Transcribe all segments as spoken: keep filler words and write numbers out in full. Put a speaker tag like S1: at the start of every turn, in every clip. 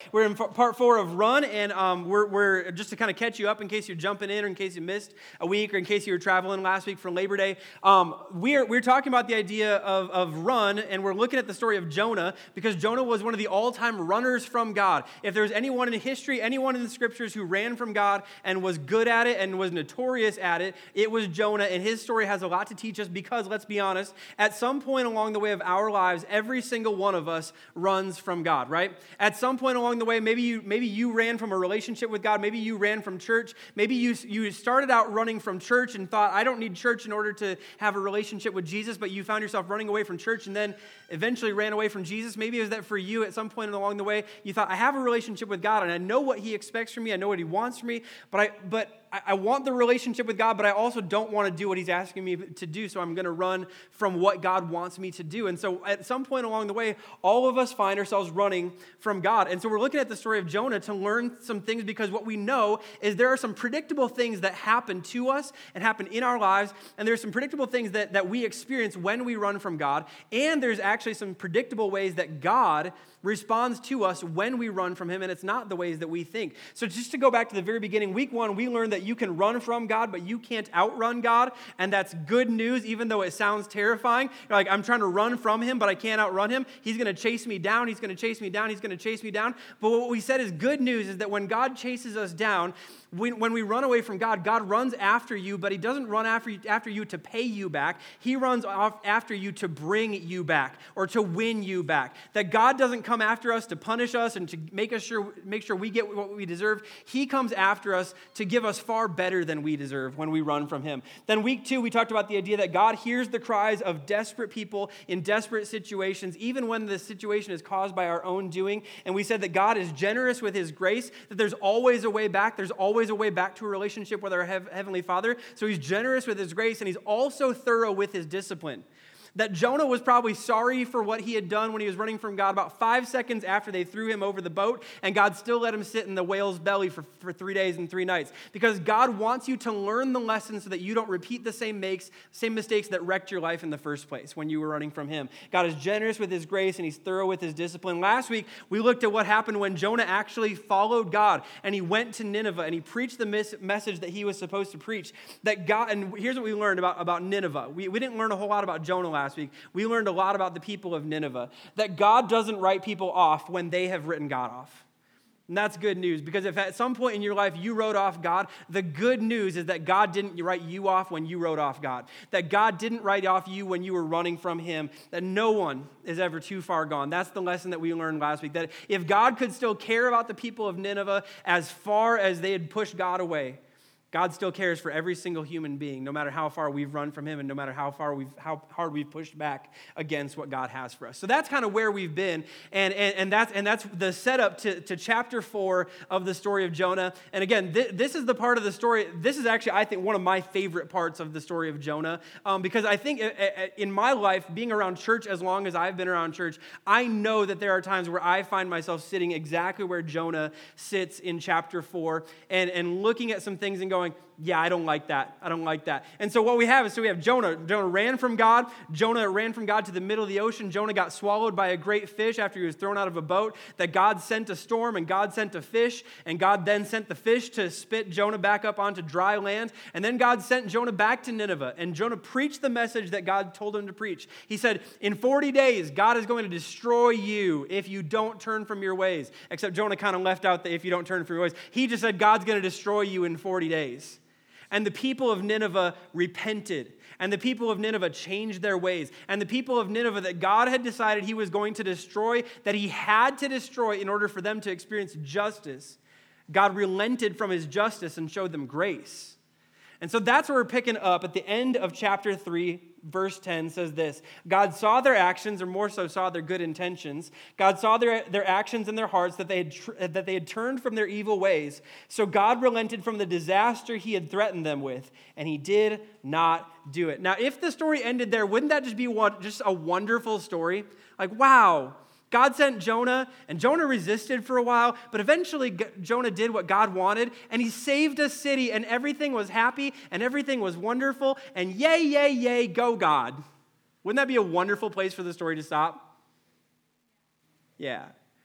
S1: we're in part four of Run, and um, we're, we're just to kind of catch you up in case you're jumping in or in case you missed a week or in case you were traveling last week for Labor Day. Um, we're, we're talking about the idea of, of run, and we're looking at the story of Jonah because Jonah was one of the all-time runners from God. If there's anyone in history, anyone in the scriptures who ran from God and was good at it and was notorious at it, it was Jonah, and his story has a lot to teach us because, let's be honest, at some point along the way of our lives, every single one of us runs from God, right? At some point along the way, maybe you maybe you ran from a relationship with God, maybe you ran from church, maybe you you started out running from church and thought, I don't need church in order to have a relationship with Jesus, but you found yourself running away from church and then eventually ran away from Jesus. Maybe it was that for you at some point along the way, you thought, I have a relationship with God and I know what he expects from me, I know what he wants from me, but I but I want the relationship with God, but I also don't want to do what he's asking me to do, so I'm going to run from what God wants me to do. And so at some point along the way, all of us find ourselves running from God. And so we're looking at the story of Jonah to learn some things because what we know is there are some predictable things that happen to us and happen in our lives, and there's some predictable things that, that we experience when we run from God, and there's actually some predictable ways that God responds to us when we run from him, and it's not the ways that we think. So just to go back to the very beginning, week one, we learned that you can run from God, but you can't outrun God, and that's good news, even though it sounds terrifying. You're like, I'm trying to run from him, but I can't outrun him. He's going to chase me down, he's going to chase me down, he's going to chase me down. But what we said is good news is that when God chases us down, when, when we run away from God, God runs after you, but he doesn't run after you, after you to pay you back. He runs off after you to bring you back or to win you back. That God doesn't come after us to punish us and to make us sure make sure we get what we deserve. He comes after us to give us far better than we deserve when we run from him. Then week two, we talked about the idea that God hears the cries of desperate people in desperate situations, even when the situation is caused by our own doing. And we said that God is generous with his grace, that there's always a way back. There's always a way back to a relationship with our Heavenly Father. So he's generous with his grace, and he's also thorough with his discipline. That Jonah was probably sorry for what he had done when he was running from God about five seconds after they threw him over the boat, and God still let him sit in the whale's belly for, for three days and three nights. Because God wants you to learn the lesson so that you don't repeat the same makes, same mistakes that wrecked your life in the first place when you were running from him. God is generous with his grace, and he's thorough with his discipline. Last week, we looked at what happened when Jonah actually followed God, and he went to Nineveh, and he preached the mis- message that he was supposed to preach. That God, and here's what we learned about, about Nineveh. We, we didn't learn a whole lot about Jonah last week. We learned a lot about the people of Nineveh, that God doesn't write people off when they have written God off. And that's good news, because if at some point in your life you wrote off God, the good news is that God didn't write you off when you wrote off God. That God didn't write off you when you were running from him. That no one is ever too far gone. That's the lesson that we learned last week. That if God could still care about the people of Nineveh as far as they had pushed God away, God still cares for every single human being, no matter how far we've run from him and no matter how far we've how hard we've pushed back against what God has for us. So that's kind of where we've been, and and, and that's and that's the setup to, to chapter four of the story of Jonah. And again, th- this is the part of the story. This is actually, I think, one of my favorite parts of the story of Jonah, um, because I think in my life, being around church as long as I've been around church, I know that there are times where I find myself sitting exactly where Jonah sits in chapter four, and and looking at some things and going, going, yeah, I don't like that. I don't like that. And so what we have is, so we have Jonah. Jonah ran from God. Jonah ran from God to the middle of the ocean. Jonah got swallowed by a great fish after he was thrown out of a boat. That God sent a storm, and God sent a fish, and God then sent the fish to spit Jonah back up onto dry land. And then God sent Jonah back to Nineveh, and Jonah preached the message that God told him to preach. He said, in forty days, God is going to destroy you if you don't turn from your ways. Except Jonah kind of left out the if you don't turn from your ways. He just said, God's going to destroy you in forty days. And the people of Nineveh repented. And the people of Nineveh changed their ways. And the people of Nineveh that God had decided he was going to destroy, that he had to destroy in order for them to experience justice, God relented from his justice and showed them grace. And so that's where we're picking up at the end of chapter three, verse ten says this: God saw their actions, or more so saw their good intentions. God saw their, their actions in their hearts, that they had tr- that they had turned from their evil ways. So God relented from the disaster he had threatened them with, and he did not do it. Now, if the story ended there, wouldn't that just be one, just a wonderful story? Like, wow, God sent Jonah, and Jonah resisted for a while, but eventually Jonah did what God wanted, and he saved a city, and everything was happy, and everything was wonderful, and yay, yay, yay, go God. Wouldn't that be a wonderful place for the story to stop? Yeah.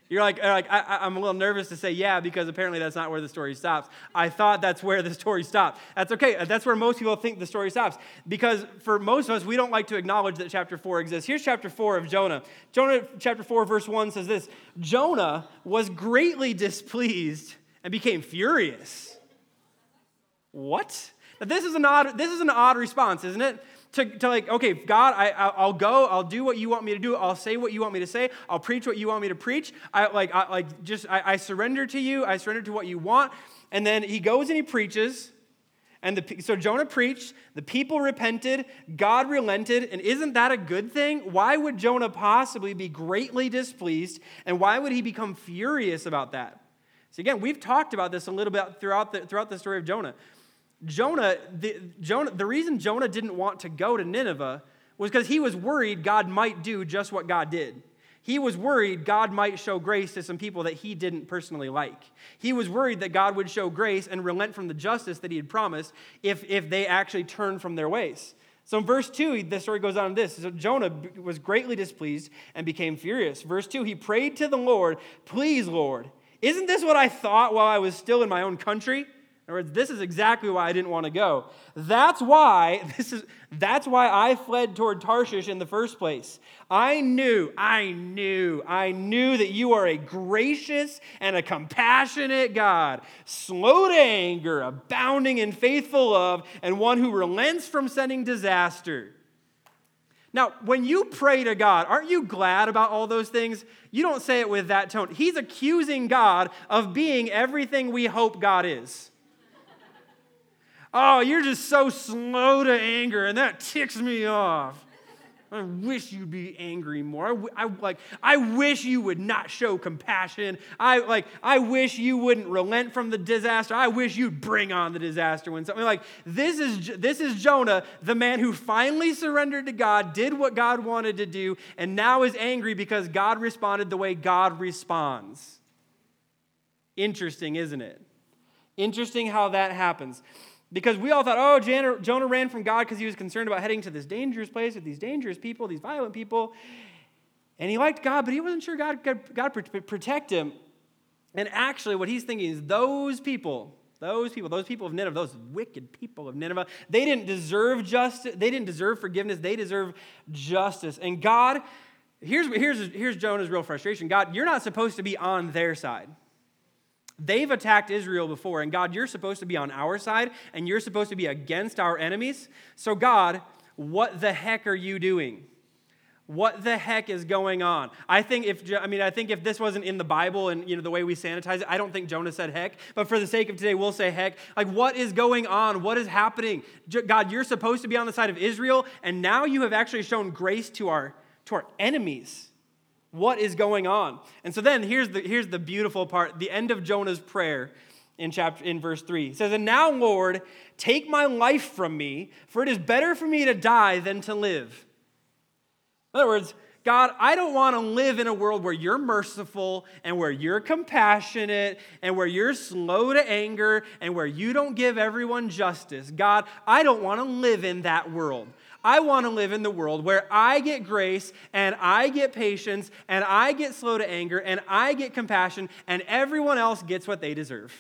S1: You're like, you're like I, I- I'm a little nervous to say yeah because apparently that's not where the story stops. I thought that's where the story stopped. That's okay. That's where most people think the story stops because for most of us, we don't like to acknowledge that chapter four exists. Here's chapter four of Jonah. Jonah chapter four verse one says this, Jonah was greatly displeased and became furious. What? Now, this is an odd, this is an odd response, isn't it? To, to like, okay, God, I, I'll go, I'll do what you want me to do, I'll say what you want me to say, I'll preach what you want me to preach, I like, I, like just, I, I surrender to you, I surrender to what you want, and then he goes and he preaches, and the, so Jonah preached, the people repented, God relented, and isn't that a good thing? Why would Jonah possibly be greatly displeased, and why would he become furious about that? So again, we've talked about this a little bit throughout the, throughout the story of Jonah. Jonah the, Jonah, the reason Jonah didn't want to go to Nineveh was because he was worried God might do just what God did. He was worried God might show grace to some people that he didn't personally like. He was worried that God would show grace and relent from the justice that he had promised if, if they actually turned from their ways. So in verse two, the story goes on this. So Jonah was greatly displeased and became furious. Verse two, he prayed to the Lord, please, Lord, isn't this what I thought while I was still in my own country? In other words, this is exactly why I didn't want to go. That's why this is that's why I fled toward Tarshish in the first place. I knew, I knew, I knew that you are a gracious and a compassionate God, slow to anger, abounding in faithful love, and one who relents from sending disaster. Now, when you pray to God, aren't you glad about all those things? You don't say it with that tone. He's accusing God of being everything we hope God is. Oh, you're just so slow to anger, and that ticks me off. I wish you'd be angry more. I, I like. I wish you would not show compassion. I like. I wish you wouldn't relent from the disaster. I wish you'd bring on the disaster when something like this is. This is Jonah, the man who finally surrendered to God, did what God wanted to do, and now is angry because God responded the way God responds. Interesting, isn't it? Interesting how that happens. Because we all thought, oh, Jonah ran from God because he was concerned about heading to this dangerous place with these dangerous people, these violent people. And he liked God, but he wasn't sure God could God protect him. And actually, what he's thinking is those people, those people, those people of Nineveh, those wicked people of Nineveh, they didn't deserve justice. They didn't deserve forgiveness. They deserve justice. And God, here's, here's, here's Jonah's real frustration. God, you're not supposed to be on their side. They've attacked Israel before, and God, you're supposed to be on our side, and you're supposed to be against our enemies. So God, what the heck are you doing? What the heck is going on? I think if I mean I think if this wasn't in the Bible and you know the way we sanitize it, I don't think Jonah said heck. But for the sake of today, we'll say heck. Like what is going on? What is happening? God, you're supposed to be on the side of Israel, and now you have actually shown grace to our to our enemies. What is going on? And so then here's the, here's the beautiful part, the end of Jonah's prayer in chapter in verse three. It says, and now, Lord, take my life from me, for it is better for me to die than to live. In other words, God, I don't want to live in a world where you're merciful and where you're compassionate and where you're slow to anger and where you don't give everyone justice. God, I don't want to live in that world. I want to live in the world where I get grace and I get patience and I get slow to anger and I get compassion and everyone else gets what they deserve.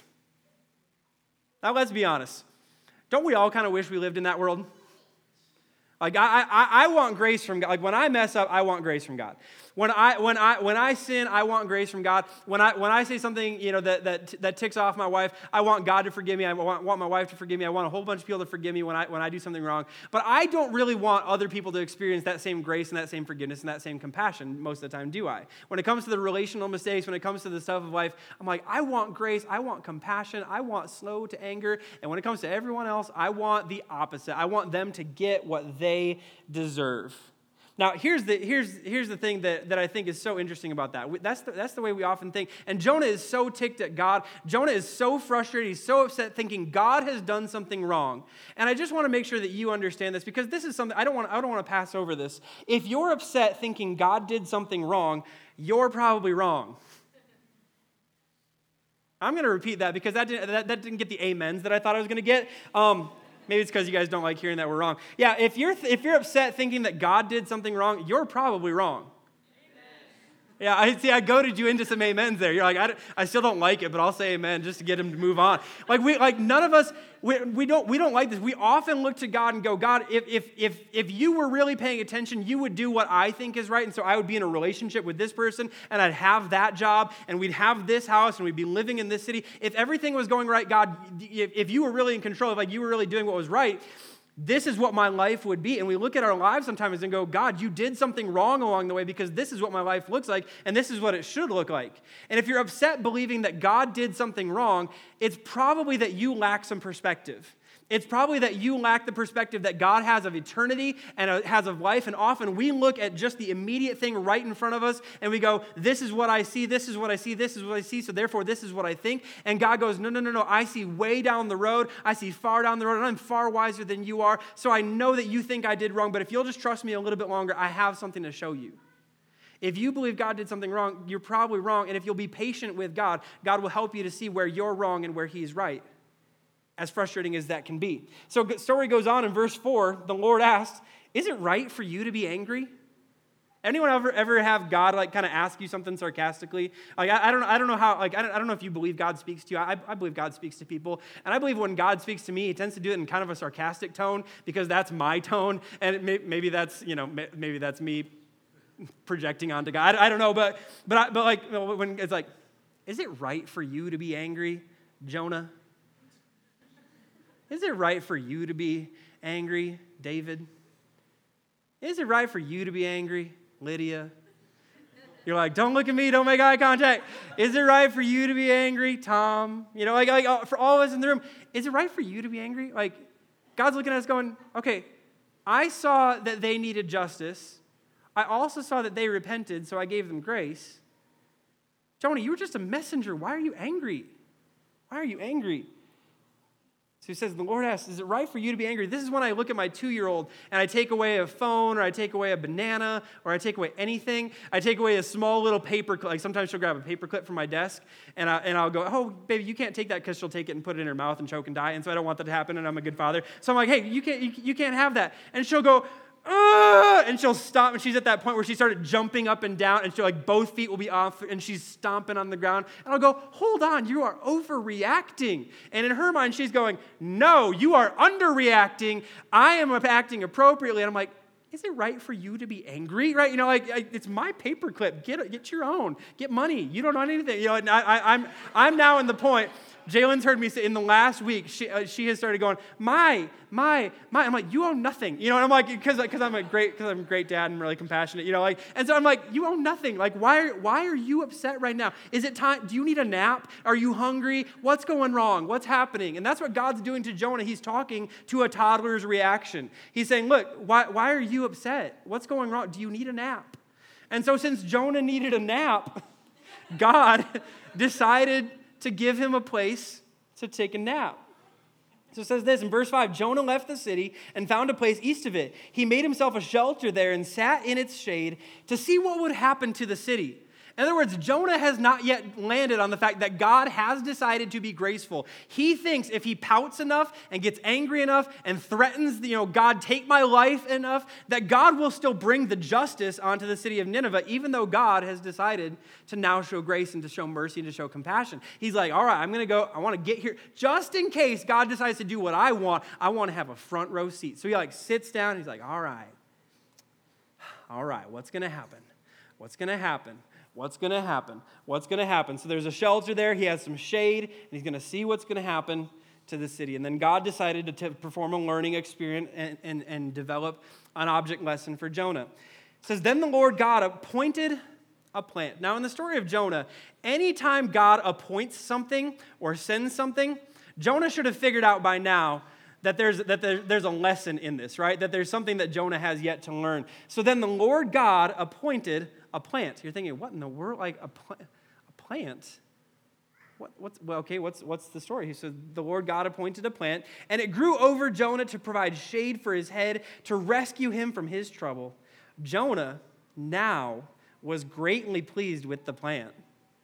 S1: Now, let's be honest. Don't we all kind of wish we lived in that world? Like, I, I, I want grace from God. Like, when I mess up, I want grace from God. When I, when I, when I sin, I want grace from God. When I, when I say something, you know, that, that, that ticks off my wife, I want God to forgive me. I want, want my wife to forgive me. I want a whole bunch of people to forgive me when I, when I do something wrong. But I don't really want other people to experience that same grace and that same forgiveness and that same compassion most of the time, do I? When it comes to the relational mistakes, when it comes to the stuff of life, I'm like, I want grace. I want compassion. I want slow to anger. And when it comes to everyone else, I want the opposite. I want them to get what they deserve. Now, here's the here's here's the thing that, that I think is so interesting about that. That's the, that's the way we often think. And Jonah is so ticked at God. Jonah is so frustrated. He's so upset thinking God has done something wrong. And I just want to make sure that you understand this because this is something I don't want I don't want to pass over this. If you're upset thinking God did something wrong, you're probably wrong. I'm going to repeat that because that didn't, that, that didn't get the amens that I thought I was going to get. Um Maybe it's because you guys don't like hearing that we're wrong. Yeah, if you're if you're upset thinking that God did something wrong, you're probably wrong. Yeah, I see. I goaded you into some amens there. You're like, I, I still don't like it, but I'll say amen just to get him to move on. Like we, like none of us, we, we don't, we don't like this. We often look to God and go, God, if if if if you were really paying attention, you would do what I think is right, and so I would be in a relationship with this person, and I'd have that job, and we'd have this house, and we'd be living in this city. If everything was going right, God, if, if you were really in control, if like you were really doing what was right, this is what my life would be. And we look at our lives sometimes and go, God, you did something wrong along the way because this is what my life looks like and this is what it should look like. And if you're upset believing that God did something wrong, it's probably that you lack some perspective. It's probably that you lack the perspective that God has of eternity and has of life. And often we look at just the immediate thing right in front of us and we go, this is what I see, this is what I see, this is what I see, so therefore this is what I think. And God goes, no, no, no, no, I see way down the road. I see far down the road, and I'm far wiser than you are. So I know that you think I did wrong, but if you'll just trust me a little bit longer, I have something to show you. If you believe God did something wrong, you're probably wrong. And if you'll be patient with God, God will help you to see where you're wrong and where he's right. As frustrating as that can be. So the story goes on in verse four, the Lord asked, is it right for you to be angry? Anyone ever ever have God like kind of ask you something sarcastically? Like I, I don't I don't know how like I don't, I don't know if you believe God speaks to you. I, I believe God speaks to people, and I believe when God speaks to me, He tends to do it in kind of a sarcastic tone because that's my tone, and it may, maybe that's you know maybe that's me projecting onto God. I, I don't know, but but I, but like when it's like, is it right for you to be angry, Jonah? Is it right for you to be angry, David? Is it right for you to be angry, Lydia? You're like, don't look at me, don't make eye contact. Is it right for you to be angry, Tom? You know, like, like for all of us in the room, is it right for you to be angry? Like, God's looking at us going, okay, I saw that they needed justice. I also saw that they repented, so I gave them grace. Jonah, you were just a messenger. Why are you angry? Why are you angry? So he says, the Lord asks, is it right for you to be angry? This is when I look at my two-year-old and I take away a phone or I take away a banana or I take away anything. I take away a small little paper clip. Like sometimes she'll grab a paper clip from my desk and, I, and I'll go, oh, baby, you can't take that because she'll take it and put it in her mouth and choke and die. And so I don't want that to happen and I'm a good father. So I'm like, hey, you can't, you, you can't have that. And she'll go, Ugh! And she'll stop, and she's at that point where she started jumping up and down, and she'll like both feet will be off, and she's stomping on the ground. And I'll go, hold on, you are overreacting. And in her mind, she's going, no, you are underreacting. I am acting appropriately. And I'm like, is it right for you to be angry? Right? You know, like it's my paperclip. Get get your own. Get money. You don't know anything. You know, and I, I, I'm I'm now in the point. Jalen's heard me say in the last week, she, uh, she has started going, my, my, my. I'm like, you own nothing. You know, and I'm like, because because I'm a great, because I'm a great dad and really compassionate, you know, like, and so I'm like, you own nothing. Like, why, why are you upset right now? Is it time, do you need a nap? Are you hungry? What's going wrong? What's happening? And that's what God's doing to Jonah. He's talking to a toddler's reaction. He's saying, look, why, why are you upset? What's going wrong? Do you need a nap? And so since Jonah needed a nap, God decided to give him a place to take a nap. So it says this in verse five, Jonah left the city and found a place east of it. He made himself a shelter there and sat in its shade to see what would happen to the city. In other words, Jonah has not yet landed on the fact that God has decided to be graceful. He thinks if he pouts enough and gets angry enough and threatens, you know, God, take my life enough, that God will still bring the justice onto the city of Nineveh, even though God has decided to now show grace and to show mercy and to show compassion. He's like, all right, I'm going to go. I want to get here. Just in case God decides to do what I want, I want to have a front row seat. So he like sits down. He's like, all right, all right, what's going to happen? What's going to happen? What's going to happen? What's going to happen? So there's a shelter there. He has some shade, and he's going to see what's going to happen to the city. And then God decided to t- perform a learning experience and, and, and develop an object lesson for Jonah. It says, then the Lord God appointed a plant. Now, in the story of Jonah, anytime God appoints something or sends something, Jonah should have figured out by now that there's that there, there's a lesson in this, right? That there's something that Jonah has yet to learn. So then the Lord God appointed a plant. You're thinking, what in the world? Like a, pl- a plant? What, what's, well, okay, what's, what's the story? He said, the Lord God appointed a plant, and it grew over Jonah to provide shade for his head, to rescue him from his trouble. Jonah now was greatly pleased with the plant.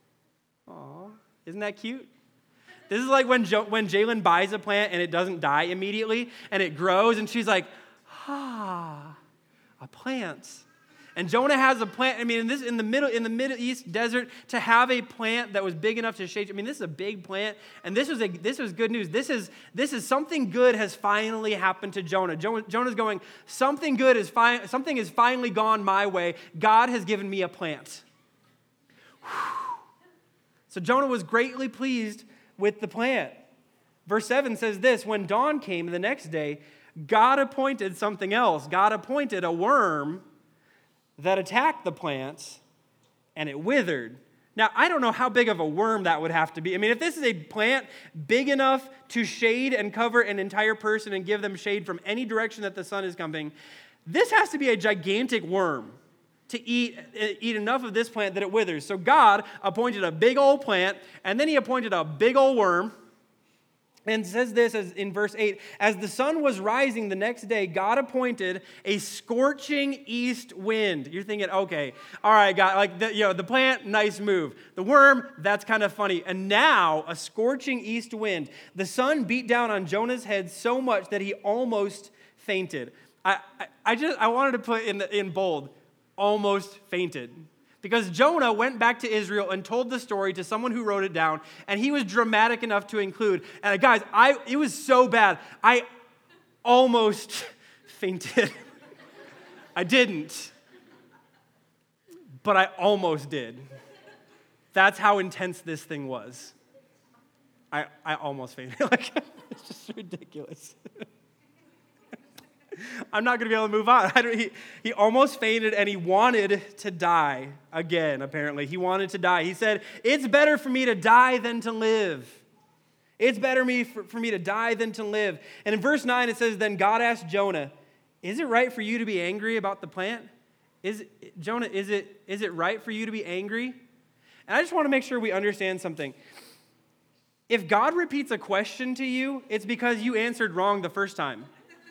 S1: Aw, isn't that cute? This is like when jo- when Jalen buys a plant and it doesn't die immediately, and it grows, and she's like, ah, a plant. And Jonah has a plant. I mean, in this in the middle in the Middle East desert, to have a plant that was big enough to shade. I mean, this is a big plant, and this was a this was good news. This is this is something good has finally happened to Jonah. Jonah Jonah's going, something good is fi- something has finally gone my way. God has given me a plant. Whew. So Jonah was greatly pleased with the plant. Verse seven says this: when dawn came the next day, God appointed something else. God appointed a worm that attacked the plants, and it withered. Now, I don't know how big of a worm that would have to be. I mean, if this is a plant big enough to shade and cover an entire person and give them shade from any direction that the sun is coming, this has to be a gigantic worm to eat, eat enough of this plant that it withers. So God appointed a big old plant, and then he appointed a big old worm. And says this as in verse eight, as the sun was rising the next day, God appointed a scorching east wind. You're thinking, okay, all right, God, like the, you know, the plant, nice move. The worm, that's kind of funny. And now a scorching east wind. The sun beat down on Jonah's head so much that he almost fainted. I, I, I just I wanted to put in the, in bold, almost fainted. Because Jonah went back to Israel and told the story to someone who wrote it down, and he was dramatic enough to include. And guys, I it was so bad, I almost fainted. I didn't, but I almost did. That's how intense this thing was. I, I almost fainted. Like, it's just ridiculous. I'm not going to be able to move on. I don't, he, he almost fainted, and he wanted to die again, apparently. He wanted to die. He said, it's better for me to die than to live. It's better me for, for me to die than to live. And in verse nine, it says, then God asked Jonah, is it right for you to be angry about the plant? Is Jonah, is it, is it right for you to be angry? And I just want to make sure we understand something. If God repeats a question to you, it's because you answered wrong the first time.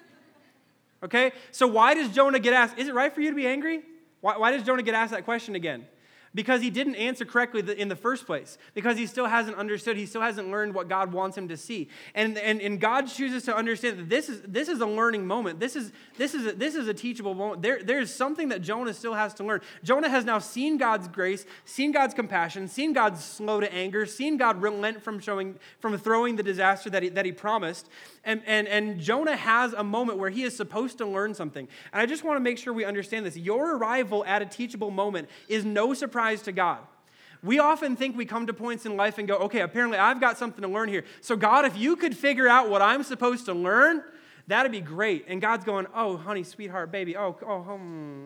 S1: Okay? So why does Jonah get asked, is it right for you to be angry? Why, why does Jonah get asked that question again? Because he didn't answer correctly in the first place. Because he still hasn't understood. He still hasn't learned what God wants him to see. And, and, and God chooses to understand that this is this is a learning moment. This is this is a, this is a teachable moment. There, there's something that Jonah still has to learn. Jonah has now seen God's grace, seen God's compassion, seen God slow to anger, seen God relent from showing from throwing the disaster that he, that he promised. And, and, and Jonah has a moment where he is supposed to learn something. And I just want to make sure we understand this. Your arrival at a teachable moment is no surprise to God. We often think we come to points in life and go, okay, apparently I've got something to learn here. So God, if you could figure out what I'm supposed to learn, that'd be great. And God's going, oh, honey, sweetheart, baby, oh, oh, hmm.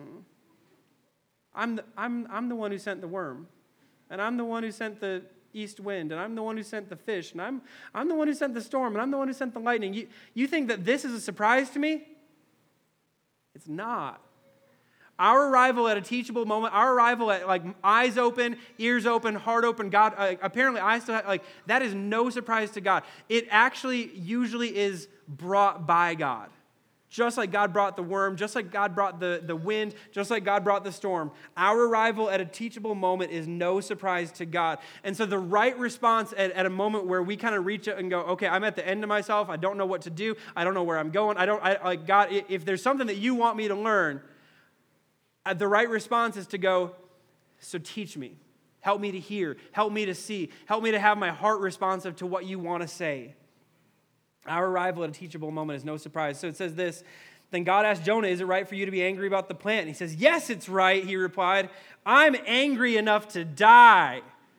S1: I'm the, I'm, I'm the one who sent the worm. And I'm the one who sent the east wind, and I'm the one who sent the fish, and I'm I'm the one who sent the storm, and I'm the one who sent the lightning. You, you think that this is a surprise to me? It's not. Our arrival at a teachable moment, our arrival at like eyes open, ears open, heart open, God, uh, apparently I still have, like, that is no surprise to God. It actually usually is brought by God. Just like God brought the worm, just like God brought the, the wind, just like God brought the storm. Our arrival at a teachable moment is no surprise to God. And so the right response at, at a moment where we kind of reach out and go, okay, I'm at the end of myself. I don't know what to do. I don't know where I'm going. I don't, I, like, God, if there's something that you want me to learn, the right response is to go, so teach me. Help me to hear. Help me to see. Help me to have my heart responsive to what you want to say. Our arrival at a teachable moment is no surprise. So it says this, then God asked Jonah, is it right for you to be angry about the plant? And he says, yes, it's right, he replied. I'm angry enough to die.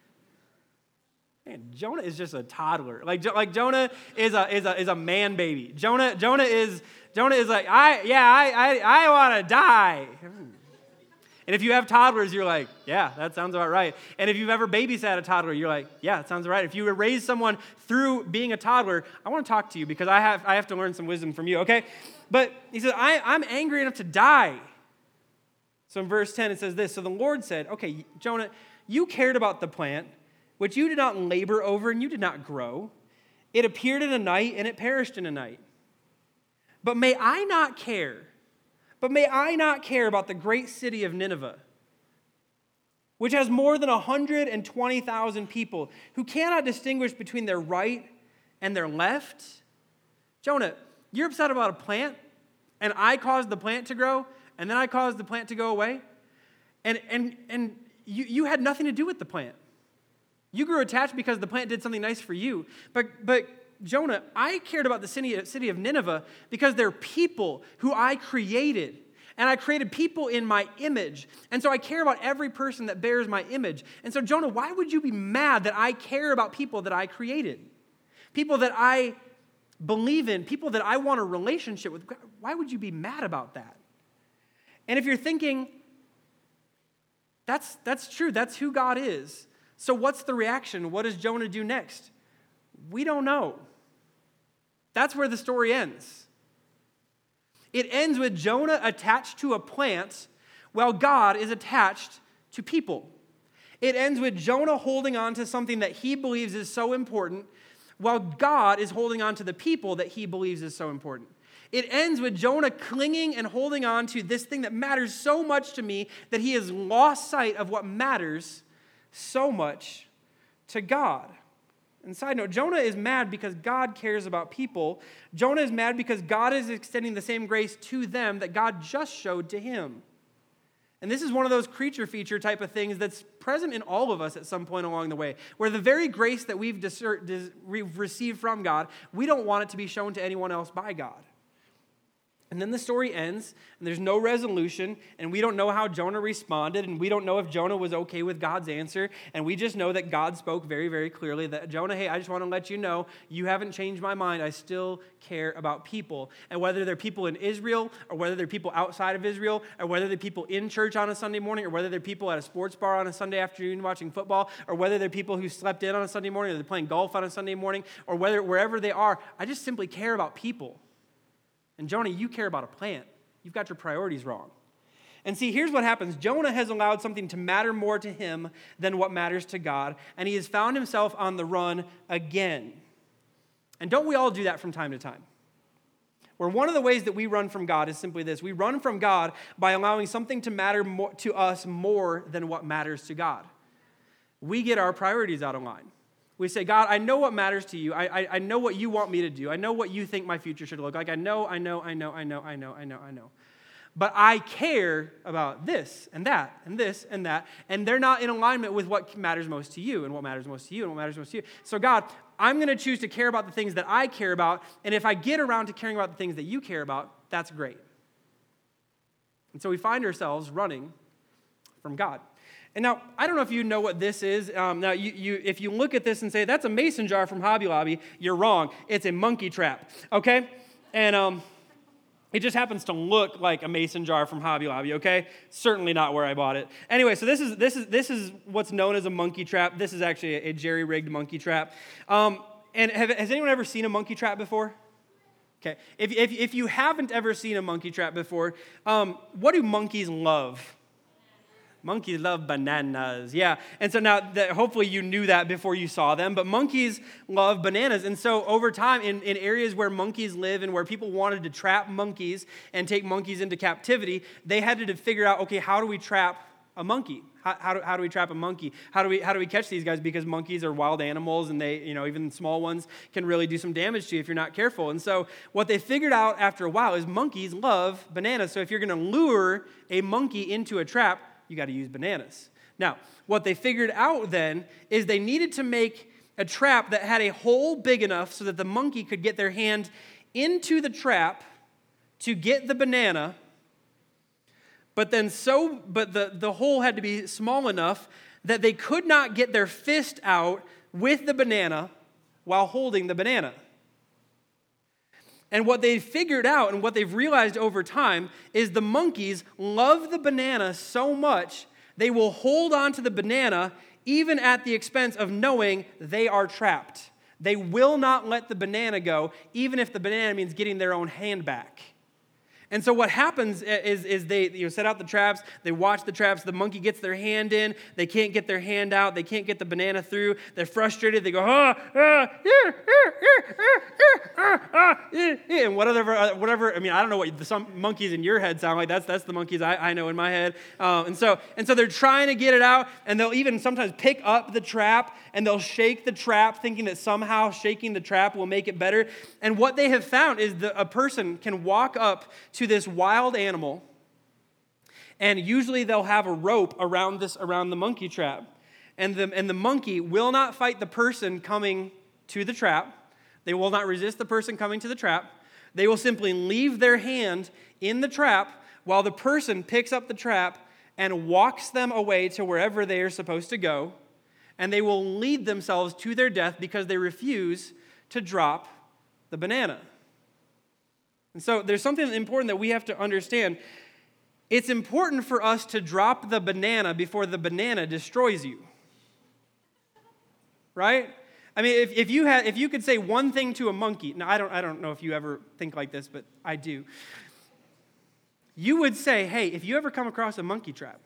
S1: Man, Jonah is just a toddler. Like, like Jonah is a is a is a man baby. Jonah Jonah is Jonah is like, I yeah, I I, I want to die. And if you have toddlers, you're like, yeah, that sounds about right. And if you've ever babysat a toddler, you're like, yeah, that sounds right. If you raise someone through being a toddler, I want to talk to you because I have I have to learn some wisdom from you, okay? But he says, I, I'm angry enough to die. So in verse ten, it says this, so the Lord said, okay, Jonah, you cared about the plant, which you did not labor over and you did not grow. It appeared in a night and it perished in a night. But may I not care But may I not care about the great city of Nineveh, which has more than one hundred twenty thousand people who cannot distinguish between their right and their left? Jonah, you're upset about a plant, and I caused the plant to grow, and then I caused the plant to go away? And, and, and you, you had nothing to do with the plant. You grew attached because the plant did something nice for you. But, but Jonah, I cared about the city, city of Nineveh because they're people who I created. And I created people in my image. And so I care about every person that bears my image. And so, Jonah, why would you be mad that I care about people that I created? People that I believe in, people that I want a relationship with. Why would you be mad about that? And if you're thinking, that's, that's true, that's who God is. So what's the reaction? What does Jonah do next? We don't know. That's where the story ends. It ends with Jonah attached to a plant while God is attached to people. It ends with Jonah holding on to something that he believes is so important while God is holding on to the people that he believes is so important. It ends with Jonah clinging and holding on to this thing that matters so much to me that he has lost sight of what matters so much to God. And side note, Jonah is mad because God cares about people. Jonah is mad because God is extending the same grace to them that God just showed to him. And this is one of those creature feature type of things that's present in all of us at some point along the way, where the very grace that we've, discern, dis, we've received from God, we don't want it to be shown to anyone else by God. And then the story ends, and there's no resolution, and we don't know how Jonah responded, and we don't know if Jonah was okay with God's answer, and we just know that God spoke very, very clearly that, Jonah, hey, I just want to let you know, you haven't changed my mind. I still care about people. And whether they're people in Israel, or whether they're people outside of Israel, or whether they're people in church on a Sunday morning, or whether they're people at a sports bar on a Sunday afternoon watching football, or whether they're people who slept in on a Sunday morning, or they're playing golf on a Sunday morning, or whether wherever they are, I just simply care about people. And Jonah, you care about a plant. You've got your priorities wrong. And see, here's what happens. Jonah has allowed something to matter more to him than what matters to God, and he has found himself on the run again. And don't we all do that from time to time? Where one of the ways that we run from God is simply this. We run from God by allowing something to matter more, to us more than what matters to God. We get our priorities out of line. We say, God, I know what matters to you. I, I, I know what you want me to do. I know what you think my future should look like. I know, I know, I know, I know, I know, I know, I know. But I care about this and that and this and that, and they're not in alignment with what matters most to you and what matters most to you and what matters most to you. So God, I'm going to choose to care about the things that I care about, and if I get around to caring about the things that you care about, that's great. And so we find ourselves running from God. And now, I don't know if you know what this is. Um, now, you, you, if you look at this and say, that's a mason jar from Hobby Lobby, you're wrong. It's a monkey trap, okay? And um, it just happens to look like a mason jar from Hobby Lobby, okay? Certainly not where I bought it. Anyway, so this is this is this is what's known as a monkey trap. This is actually a, a jerry-rigged monkey trap. Um, and have, has anyone ever seen a monkey trap before? Okay. If if, if you haven't ever seen a monkey trap before, um, what do monkeys love? Monkeys love bananas, yeah. And so now, that, hopefully you knew that before you saw them, but monkeys love bananas. And so over time, in, in areas where monkeys live and where people wanted to trap monkeys and take monkeys into captivity, they had to figure out, okay, how do we trap a monkey? How, how, do, how do we trap a monkey? How do we how do we catch these guys? Because monkeys are wild animals, and they, you know, even small ones can really do some damage to you if you're not careful. And so what they figured out after a while is monkeys love bananas. So if you're going to lure a monkey into a trap, you got to use bananas. Now, what they figured out then is they needed to make a trap that had a hole big enough so that the monkey could get their hand into the trap to get the banana, but then so, but the, the hole had to be small enough that they could not get their fist out with the banana while holding the banana. And what they've figured out and what they've realized over time is the monkeys love the banana so much, they will hold on to the banana even at the expense of knowing they are trapped. They will not let the banana go, even if the banana means getting their own hand back. And so what happens is, is they you know, set out the traps, they watch the traps, the monkey gets their hand in, they can't get their hand out, they can't get the banana through, they're frustrated, they go, ah, ah, yeah, ah, ah, yeah, yeah, and whatever, whatever, I mean, I don't know what the, some monkeys in your head sound like, that's that's the monkeys I, I know in my head, um, and so and so they're trying to get it out, and they'll even sometimes pick up the trap, and they'll shake the trap, thinking that somehow shaking the trap will make it better, and what they have found is that a person can walk up to this wild animal And usually they'll have a rope around this around the monkey trap. And the, and the monkey will not fight the person coming to the trap. They will not resist the person coming to the trap. They will simply leave their hand in the trap while the person picks up the trap and walks them away to wherever they are supposed to go. And they will lead themselves to their death because they refuse to drop the banana. And so there's something important that we have to understand. It's important for us to drop the banana before the banana destroys you. Right? I mean, if, if you had, if you could say one thing to a monkey, now I don't, I don't know if you ever think like this, but I do. You would say, hey, if you ever come across a monkey trap,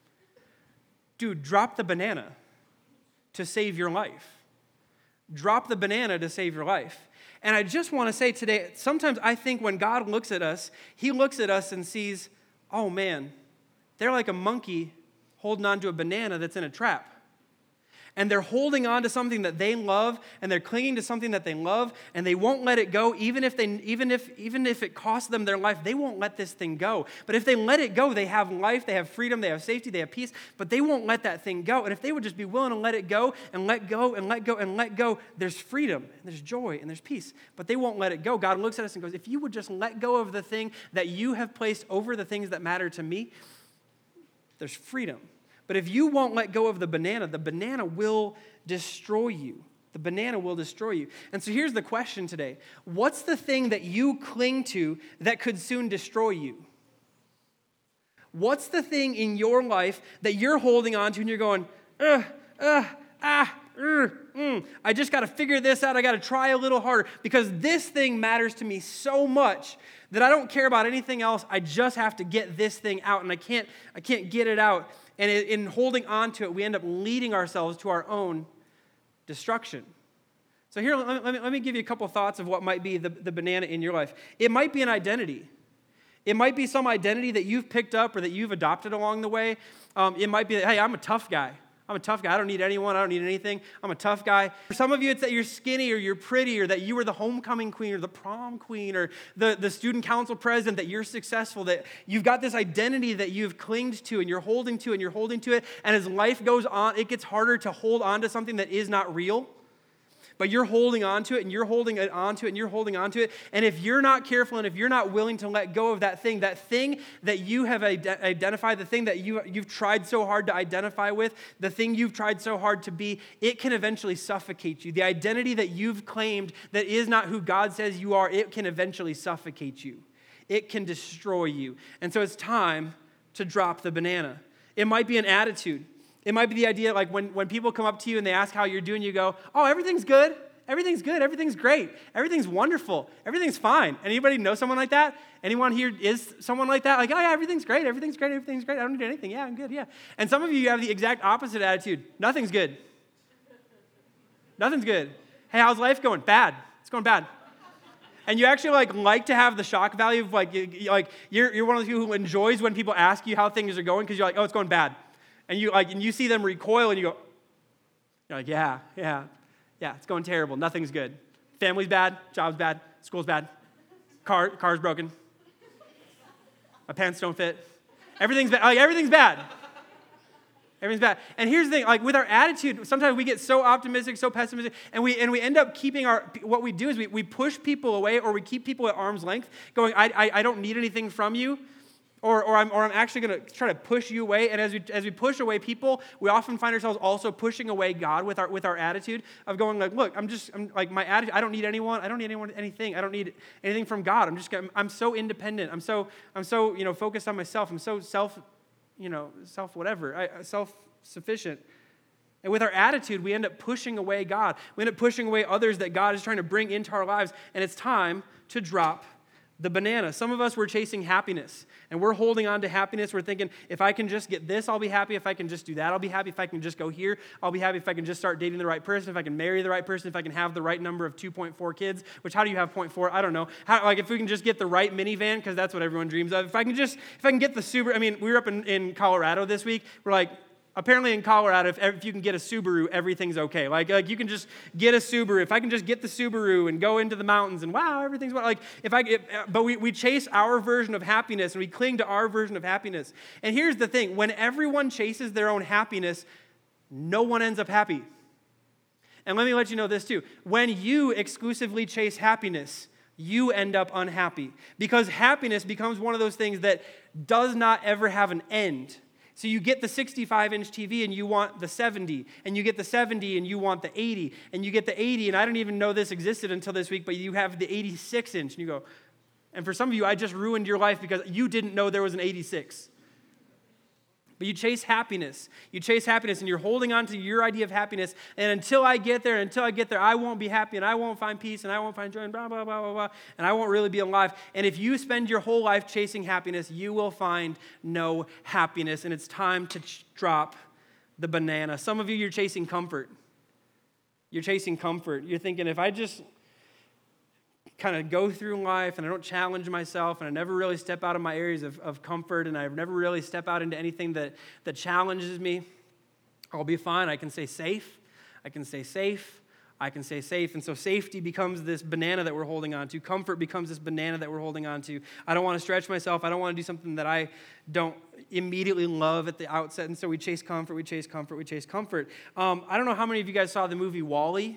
S1: dude, drop the banana to save your life. Drop the banana to save your life. And I just want to say today, sometimes I think when God looks at us, he looks at us and sees, oh man, they're like a monkey holding on to a banana that's in a trap. And they're holding on to something that they love, and they're clinging to something that they love, and they won't let it go, even if they, even if, even if it costs them their life. They won't let this thing go. But if they let it go, they have life, they have freedom, they have safety, they have peace. But they won't let that thing go. And if they would just be willing to let it go and let go and let go and let go, there's freedom, and there's joy, and there's peace. But they won't let it go. God looks at us and goes, if you would just let go of the thing that you have placed over the things that matter to me, there's freedom. But if you won't let go of the banana, the banana will destroy you. The banana will destroy you. And so here's the question today. What's the thing that you cling to that could soon destroy you? What's the thing in your life that you're holding on to and you're going, ugh, ugh, ah, ugh, mm, I just got to figure this out. I got to try a little harder because this thing matters to me so much that I don't care about anything else. I just have to get this thing out, and I can't, I can't get it out. And in holding on to it, we end up leading ourselves to our own destruction. So here, let me, let me give you a couple thoughts of what might be the, the banana in your life. It might be an identity. It might be some identity that you've picked up or that you've adopted along the way. Um, it might be that, hey, I'm a tough guy. I'm a tough guy. I don't need anyone. I don't need anything. I'm a tough guy. For some of you, it's that you're skinny or you're pretty or that you were the homecoming queen or the prom queen or the, the student council president, that you're successful, that you've got this identity that you've clinged to and you're holding to and you're holding to it. And as life goes on, it gets harder to hold on to something that is not real. But you're holding on to it, and you're holding it on to it, and you're holding on to it. And if you're not careful, and if you're not willing to let go of that thing, that thing that you have ide- identified, the thing that you, you've tried so hard to identify with, the thing you've tried so hard to be, it can eventually suffocate you. The identity that you've claimed that is not who God says you are, it can eventually suffocate you. It can destroy you. And so it's time to drop the banana. It might be an attitude. It might be the idea like when, when people come up to you and they ask how you're doing, you go, oh, everything's good. Everything's good. Everything's great. Everything's wonderful. Everything's fine. Anybody know someone like that? Anyone here is someone like that? Like, oh, yeah, everything's great. Everything's great. Everything's great. I don't need anything. Yeah, I'm good. Yeah. And some of you have the exact opposite attitude. Nothing's good. Nothing's good. Hey, how's life going? Bad. It's going bad. And you actually like like to have the shock value of like, you, like you're, you're one of those people who enjoys when people ask you how things are going because you're like, oh, it's going bad. And you like, and you see them recoil, and you go, you're like, yeah, yeah, yeah, it's going terrible. Nothing's good. Family's bad, job's bad, school's bad, car car's broken, my pants don't fit. Everything's bad. Like everything's bad. Everything's bad. And here's the thing: like with our attitude, sometimes we get so optimistic, so pessimistic, and we and we end up keeping our. What we do is we, we push people away, or we keep people at arm's length, going, I I, I don't need anything from you. Or, or, I'm, or I'm actually going to try to push you away. And as we as we push away people, we often find ourselves also pushing away God with our with our attitude of going like, look, I'm just I'm like my attitude. I don't need anyone. I don't need anyone anything. I don't need anything from God. I'm just I'm, I'm so independent. I'm so I'm so you know focused on myself. I'm so self you know self whatever I, self sufficient. And with our attitude, we end up pushing away God. We end up pushing away others that God is trying to bring into our lives. And it's time to drop the banana. Some of us, we're chasing happiness, and we're holding on to happiness. We're thinking, if I can just get this, I'll be happy. If I can just do that, I'll be happy. If I can just go here, I'll be happy. If I can just start dating the right person, if I can marry the right person, if I can have the right number of two point four kids, which how do you have zero point four? I don't know. How, like if we can just get the right minivan, because that's what everyone dreams of. If I can just, if I can get the super, I mean, we were up in, in Colorado this week. We're like, Apparently in Colorado, if, if you can get a Subaru, everything's okay. Like, like you can just get a Subaru. If I can just get the Subaru and go into the mountains and wow, everything's like, if I get, but we, we chase our version of happiness and we cling to our version of happiness. And here's the thing, when everyone chases their own happiness, no one ends up happy. And let me let you know this too. When you exclusively chase happiness, you end up unhappy. Because happiness becomes one of those things that does not ever have an end. So you get the sixty-five inch T V and you want the seventy, and you get the seventy and you want the eighty, and you get the eighty, and I didn't even know this existed until this week, but you have the eighty-six inch, and you go, and for some of you, I just ruined your life because you didn't know there was an eighty-six. But you chase happiness. You chase happiness, and you're holding on to your idea of happiness, and until I get there, until I get there, I won't be happy, and I won't find peace, and I won't find joy, and blah, blah, blah, blah, blah, and I won't really be alive. And if you spend your whole life chasing happiness, you will find no happiness, and it's time to ch- drop the banana. Some of you, you're chasing comfort. You're chasing comfort. You're thinking, if I just kind of go through life and I don't challenge myself and I never really step out of my areas of, of comfort and I never really step out into anything that, that challenges me, I'll be fine. I can stay safe. I can stay safe. I can stay safe. And so safety becomes this banana that we're holding on to. Comfort becomes this banana that we're holding on to. I don't want to stretch myself. I don't want to do something that I don't immediately love at the outset. And so we chase comfort, we chase comfort, we chase comfort. Um, I don't know how many of you guys saw the movie WALL-E.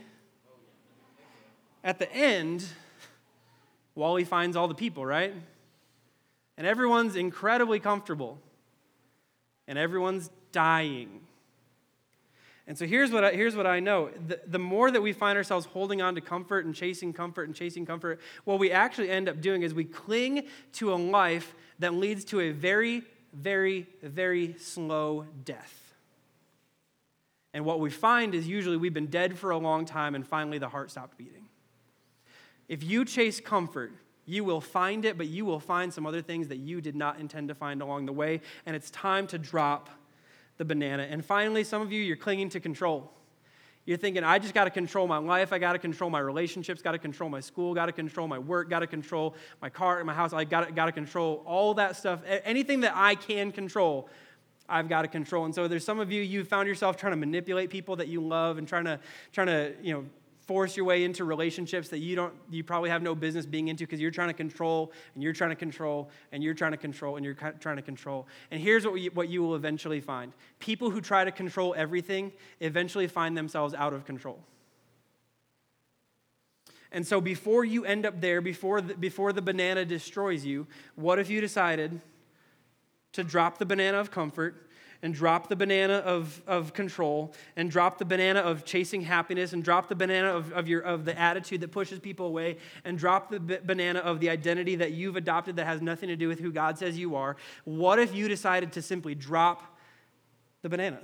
S1: At the end, WALL-E finds all the people, right? And everyone's incredibly comfortable. And everyone's dying. And so here's what I, here's what I know. The, the more that we find ourselves holding on to comfort and chasing comfort and chasing comfort, what we actually end up doing is we cling to a life that leads to a very, very, very slow death. And what we find is usually we've been dead for a long time and finally the heart stopped beating. If you chase comfort, you will find it, but you will find some other things that you did not intend to find along the way, and it's time to drop the banana. And finally, some of you, you're clinging to control. You're thinking, I just got to control my life, I got to control my relationships, got to control my school, got to control my work, got to control my car, my house, I got got to control all that stuff. Anything that I can control, I've got to control. And so there's some of you, you found yourself trying to manipulate people that you love and trying to, trying to, you know, force your way into relationships that you don't, you probably have no business being into because you're trying to control and you're trying to control and you're trying to control and you're trying to control. And here's what, we, what you will eventually find. People who try to control everything eventually find themselves out of control. And so before you end up there, before the, before the banana destroys you, what if you decided to drop the banana of comfort and drop the banana of, of control, and drop the banana of chasing happiness, and drop the banana of, of, your, of the attitude that pushes people away, and drop the b- banana of the identity that you've adopted that has nothing to do with who God says you are? What if you decided to simply drop the banana?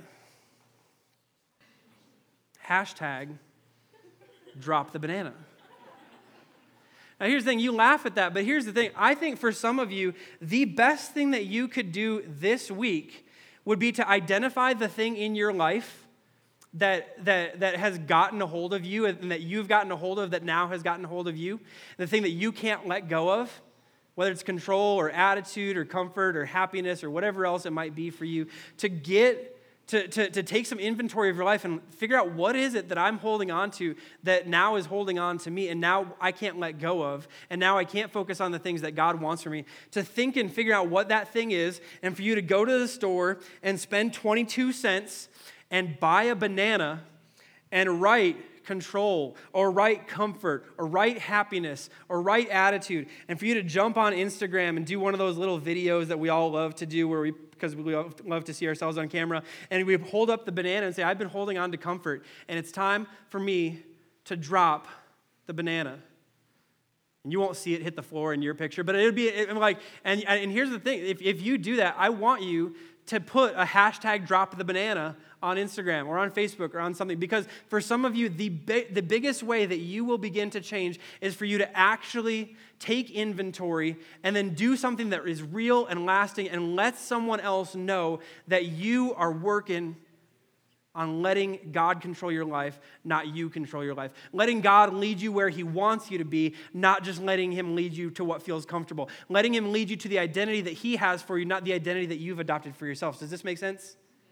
S1: Hashtag drop the banana. Now here's the thing, you laugh at that, but here's the thing. I think for some of you, the best thing that you could do this week would be to identify the thing in your life that, that, that has gotten a hold of you and that you've gotten a hold of that now has gotten a hold of you, the thing that you can't let go of, whether it's control or attitude or comfort or happiness or whatever else it might be for you, to get To, to, to take some inventory of your life and figure out what is it that I'm holding on to that now is holding on to me and now I can't let go of, and now I can't focus on the things that God wants for me. To think and figure out what that thing is, and for you to go to the store and spend twenty-two cents and buy a banana and write control or write comfort or write happiness or write attitude, and for you to jump on Instagram and do one of those little videos that we all love to do where we because we love to see ourselves on camera, and we hold up the banana and say, I've been holding on to comfort, and it's time for me to drop the banana. And you won't see it hit the floor in your picture, but it'll be it, like, and, and here's the thing, if, if you do that, I want you to put a hashtag drop the banana on Instagram or on Facebook or on something, because for some of you, the bi- the biggest way that you will begin to change is for you to actually take inventory and then do something that is real and lasting and let someone else know that you are working on letting God control your life, not you control your life. Letting God lead you where He wants you to be, not just letting Him lead you to what feels comfortable. Letting Him lead you to the identity that He has for you, not the identity that you've adopted for yourself. Does this make sense?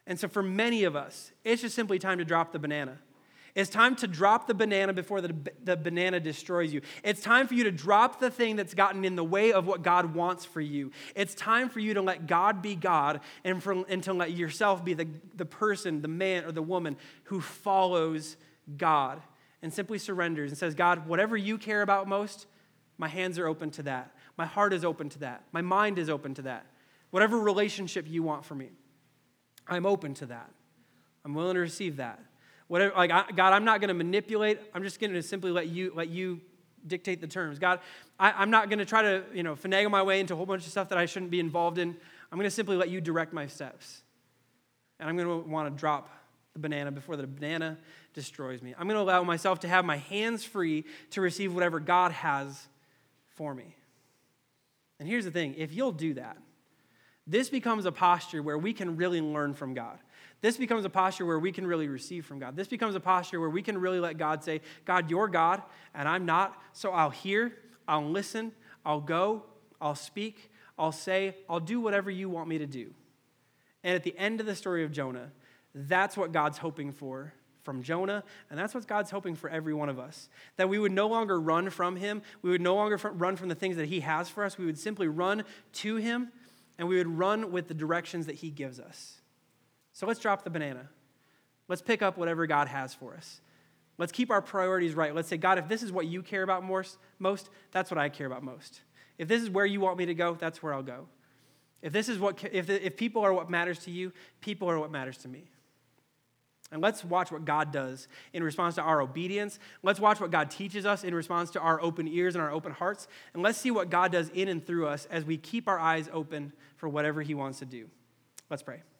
S1: And so for many of us, it's just simply time to drop the banana. It's time to drop the banana before the, the banana destroys you. It's time for you to drop the thing that's gotten in the way of what God wants for you. It's time for you to let God be God and, for, and to let yourself be the, the person, the man or the woman who follows God and simply surrenders and says, God, whatever you care about most, my hands are open to that. My heart is open to that. My mind is open to that. Whatever relationship you want for me, I'm open to that. I'm willing to receive that. Whatever, like I, God, I'm not going to manipulate. I'm just going to simply let you let you dictate the terms. God, I, I'm not going to try to you know finagle my way into a whole bunch of stuff that I shouldn't be involved in. I'm going to simply let you direct my steps. And I'm going to want to drop the banana before the banana destroys me. I'm going to allow myself to have my hands free to receive whatever God has for me. And here's the thing. If you'll do that, this becomes a posture where we can really learn from God. This becomes a posture where we can really receive from God. This becomes a posture where we can really let God say, God, you're God, and I'm not, so I'll hear, I'll listen, I'll go, I'll speak, I'll say, I'll do whatever you want me to do. And at the end of the story of Jonah, that's what God's hoping for from Jonah, and that's what God's hoping for every one of us. That we would no longer run from him, we would no longer run from the things that he has for us, we would simply run to him, and we would run with the directions that he gives us. So let's drop the banana. Let's pick up whatever God has for us. Let's keep our priorities right. Let's say, God, if this is what you care about most, most, that's what I care about most. If this is where you want me to go, that's where I'll go. If this is what, if, if people are what matters to you, people are what matters to me. And let's watch what God does in response to our obedience. Let's watch what God teaches us in response to our open ears and our open hearts. And let's see what God does in and through us as we keep our eyes open for whatever he wants to do. Let's pray.